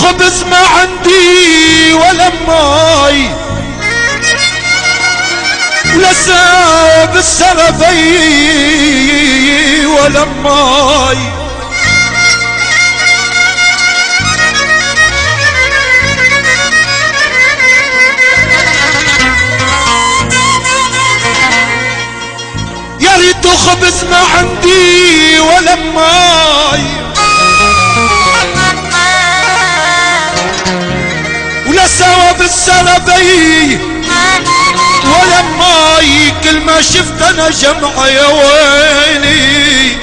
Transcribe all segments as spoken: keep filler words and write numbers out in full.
خبز ما عندي ولا ماي ولا ساب السربي ولا ماي يا ريت خبز ما عندي ولا ماي ولا سوى بالسربي ولا ماي كل ما شفت انا جمعة يا ويلي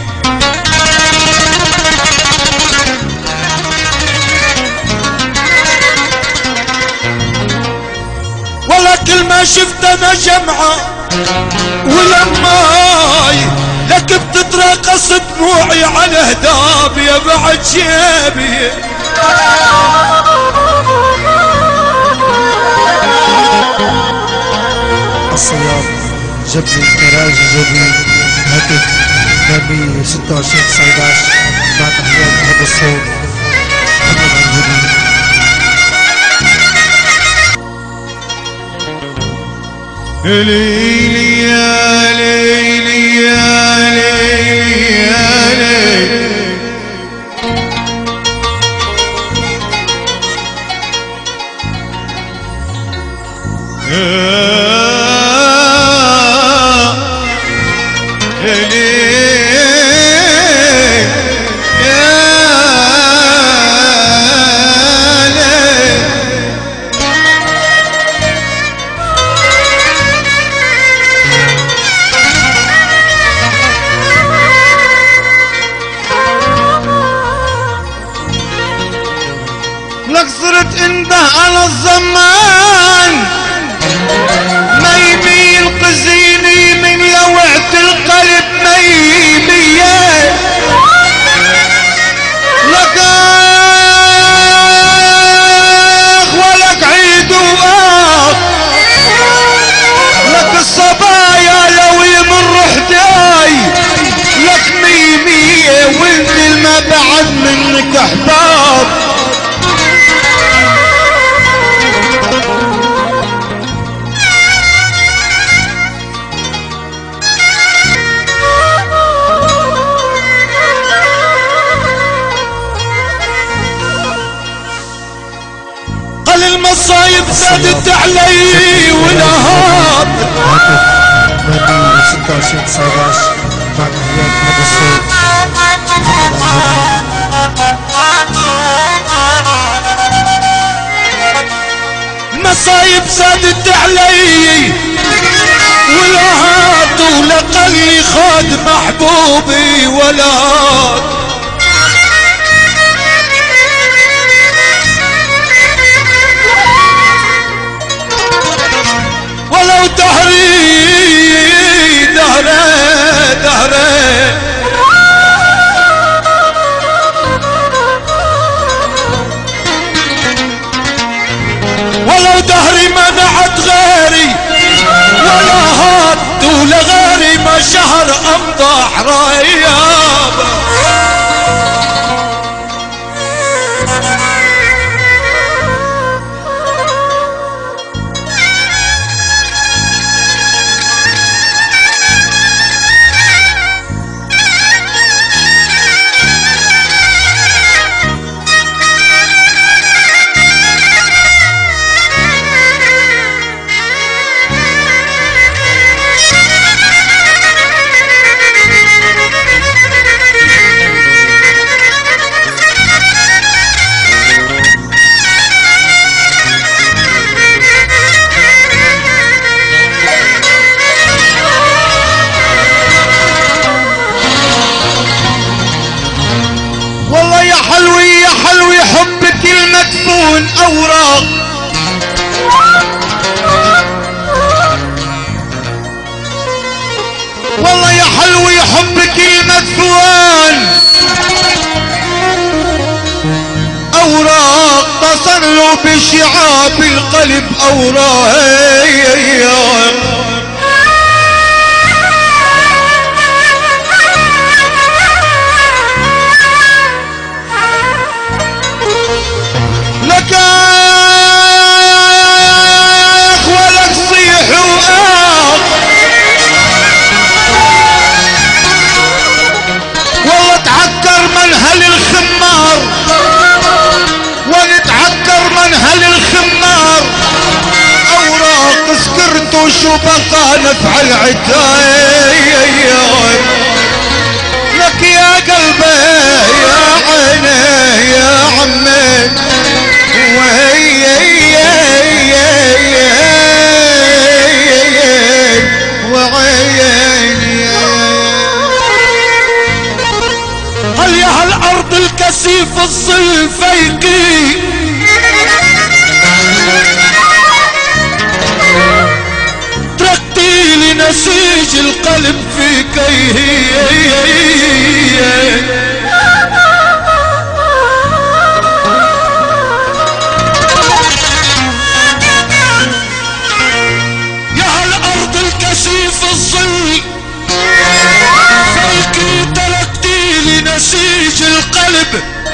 ولا كل ما شفت انا جمعة ولا ماي لك بتتراقص دموعي على هدابي يا بعد شيبي الصياد جبني الكراج جبني هاتف ثمانمية وستة وعشرين تسعة عشر مع تحيات هذا الصوت محمد عنجبي. ليلي يا ليلي يا ليلي يا ليلي لك صرت انده على الزمان ما يميل قزيني من لوعة القلب ما يميل لك اخ ولك عيد واخ لك الصبايا لو يمر حداي لك ميمية واللي ما بعد منك احباب المصايب زادت علي ونهار ثمانمية وستة وعشرين تسعة عشر مع تحيات هذا الصوت المصايب زادت علي ونهار ولا قلي خاد محبوبي ولا ولو دهري دهري دهري ولو دهري منعت غيري ولا هات ولا غيري ما شهر امضى حرايابه أوراق والله يا حلوي حبك المدفون أوراق تصلوا بشعاب القلب أوراق شو بقى نفع العتايب لك يا قلبي يا عيني يا عمي وعيني هل يا هالارض الكثيف الظل فيقي تركتي لي نسيج القلب فيك يا هالارض الكثيف الظل فيقي تركتي لي نسيج القلب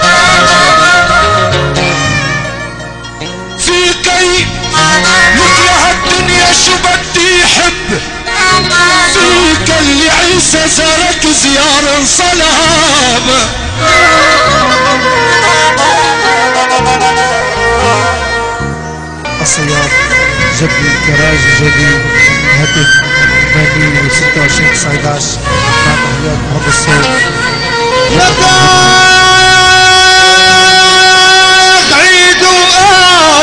فيكي مثل هالدنيا شو بدي يحب فيك اللي عيسى زارك زيارة صلاب الصياد جبل الكراج جديد هاتف ثمانية ستة وعشرين تسعة عشر مع تحيات محمد الصوت لك عيد وآخ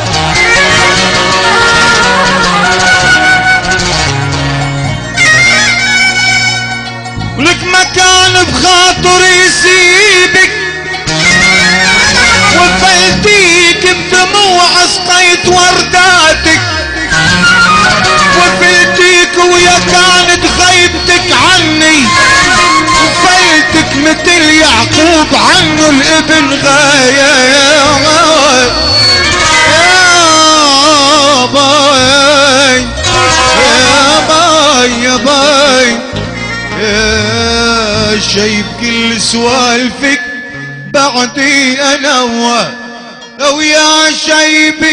ولك مكان بخاطر يسيبك وفلتيك بدموع اسقيت ورداتك وفلتيك ويا كانت غيبتك عني وفلتك مثل يعقوب عنه الابن غايب يا باي يا باي يا باي يا شايف كل سوالفك بعدي انا ويا شايبي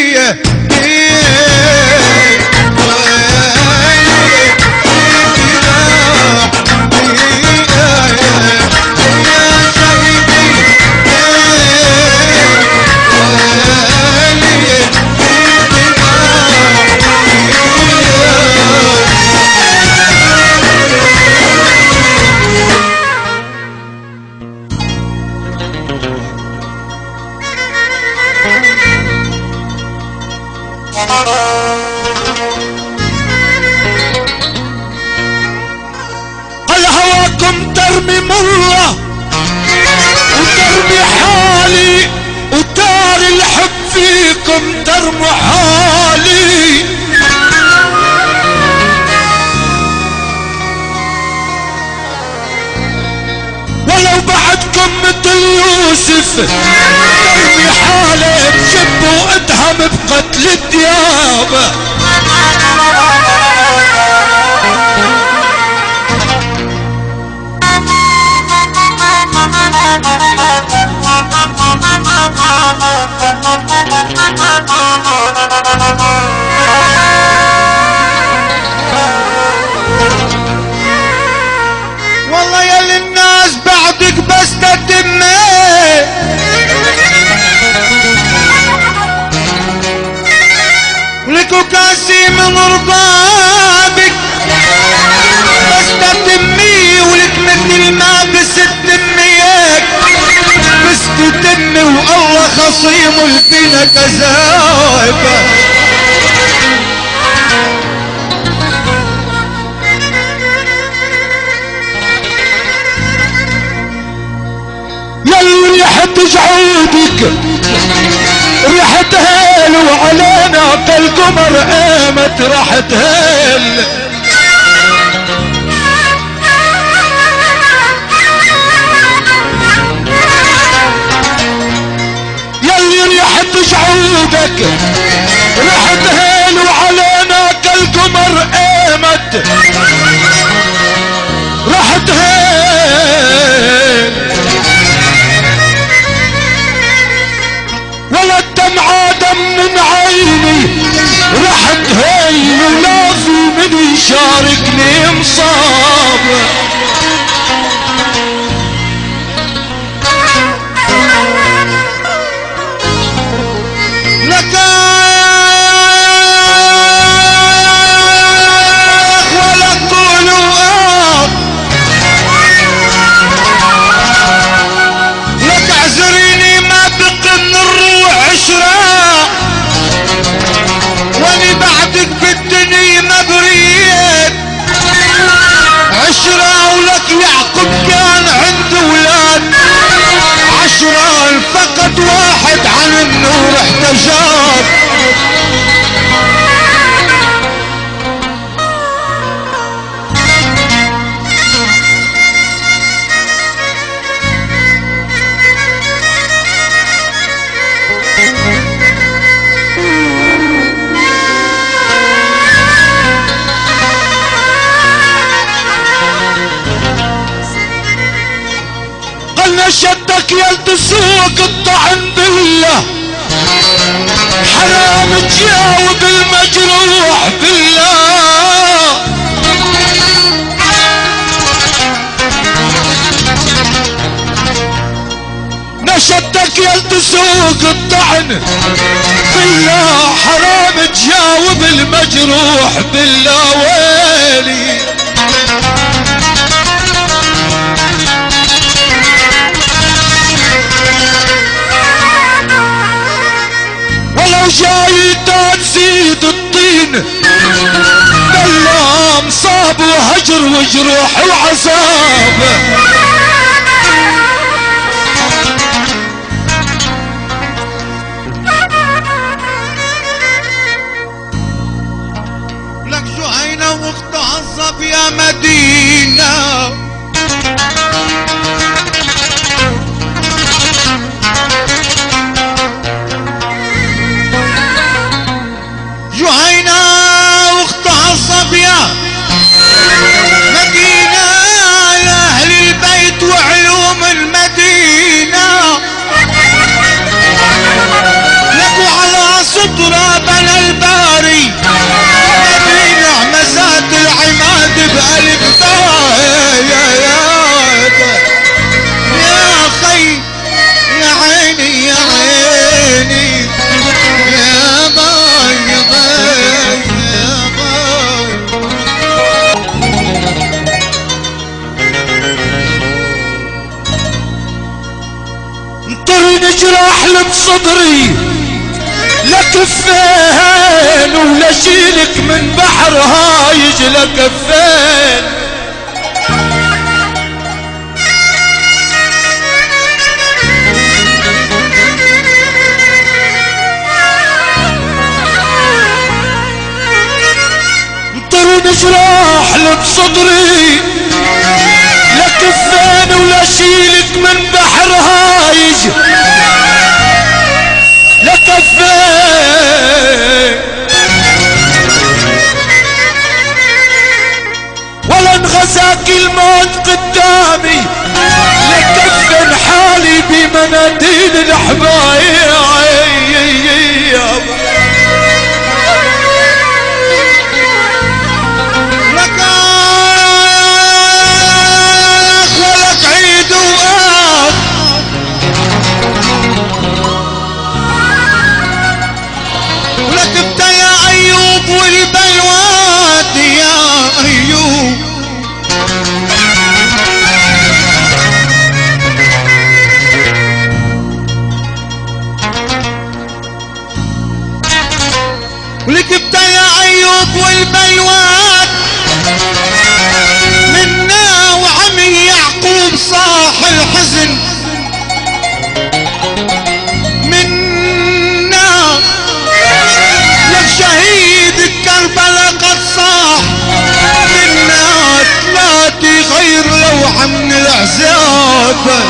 هل هواكم ترمي مرة وترمي حالي وتار الحب فيكم ترمي حالي ولو بعدكم مثل يوسف ترمي حالي بشب وادهم بقتل الديابة والله يا للناس بعدك بس تتمي ولكو كاسي من ربابك بس تتمي ولك مثل ما بس تتميك بس تتمي والله خصيم الفينا كذابة يلي ريحة جعودك ريحة هيل وعلينا كالقمر قامت راحت هيل يلي ريحة جعودك ريحة هيل وعلينا كالقمر قامت راحت هيل ولا الدمعة دم من عيني رحت هي ولا في من يشاركني مصاب لك هجران فقط واحد عن النور احتجاب. شدك يلتسوك الطعن بالله، حرام تجاوب المجروح بالله. نشدك يلتسوك الطعن بالله، حرام تجاوب المجروح بالله. ويلي جاي تزيد الطين بالله، مصاب وهجر وجروح وعذاب. لك جهينة وقت عصب يا مدينة، جهينة واخت عالصبية مدينة يا اهل البيت وعلوم المدينة. لقوا على سطرة بنى الباري مدينة مزات العماد بألف باء. يا يا يا خي يا عيني يا عيني يا باي يا باي يا باي. انطري نجرح بصدري لكفين ولا شيلك من بحر هايج لكفين. نجرح بصدري لكفين ولا شيلك من بحر هايج لكفين. ولا انغزاك الموت قدامي لكفن حالي بمناديل الحبايب. والبلوات يا أيوب ولك يا أيوب والبلوات منا وعمي يعقوب صاح الحزن منا. لك شهيد كربلاء قد صاح منا ثلاثي غير لوحة من العذاب.